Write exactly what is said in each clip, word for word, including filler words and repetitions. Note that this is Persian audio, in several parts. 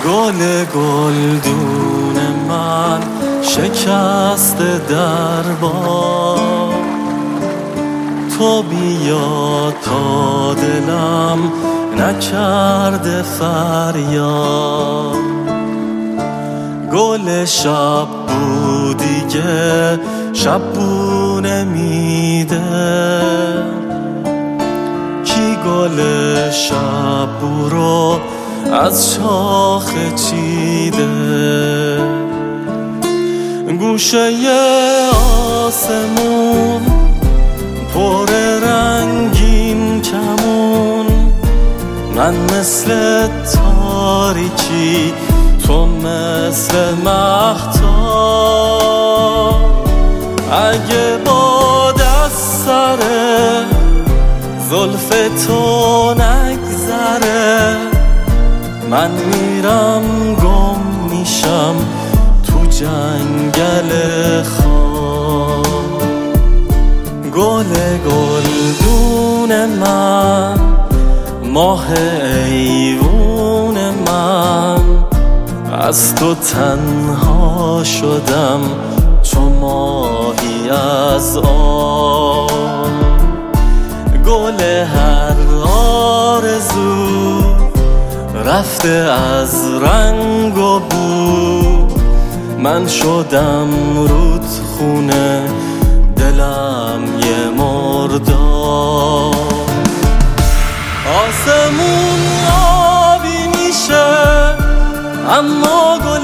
گل گلدون من شکسته در باد، تو بیا تا دلم نکرده فریاد. گل شب بودی که شب بو نمیده، کی گل شب بو رو از شاخه چیده. گوشه آسمون پر رنگین کمون، من مثل تاریکی تو مثل مهتاب. اگه با دست سر زلف تو نگذره، من میرم گم میشم تو جنگل خواب. گل گلدون من، ماه ایوون من، از تو تنها شدم چو ماهی از آب. گل هر آرزو رفته از رنگ و بو، من شدم رود خونه دلم یه مرداب. آسمون آبی میشه اما گل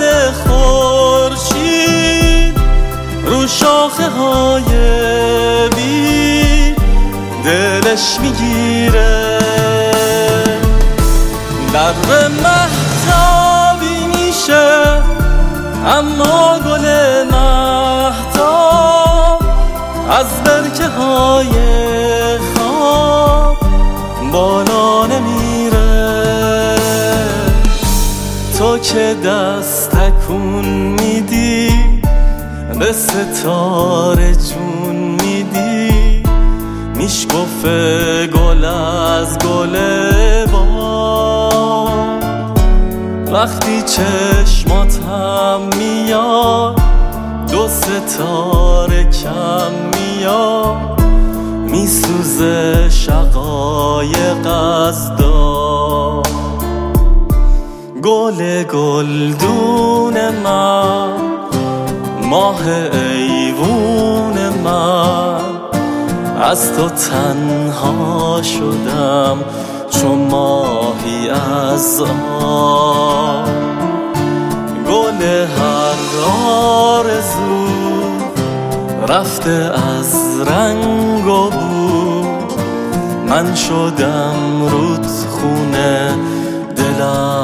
خورشید رو شاخه های بید دلش میگیره. در مهتابی میشه اما گل مهتاب از برکه های خواب بالا نمیره. تو که دست تکون میدی به ستاره جون میدی، میشکفه گل از گل باد. وقتی چشمات هم میاد دو ستاره کم میاد، میسوزه شقایق از داد. گل گلدون من، ماه ایوون من، از تو تنها شدم چو ماهی از آب. گل هر آرزو رفته از رنگ و بو، من شدم رود خونه دلم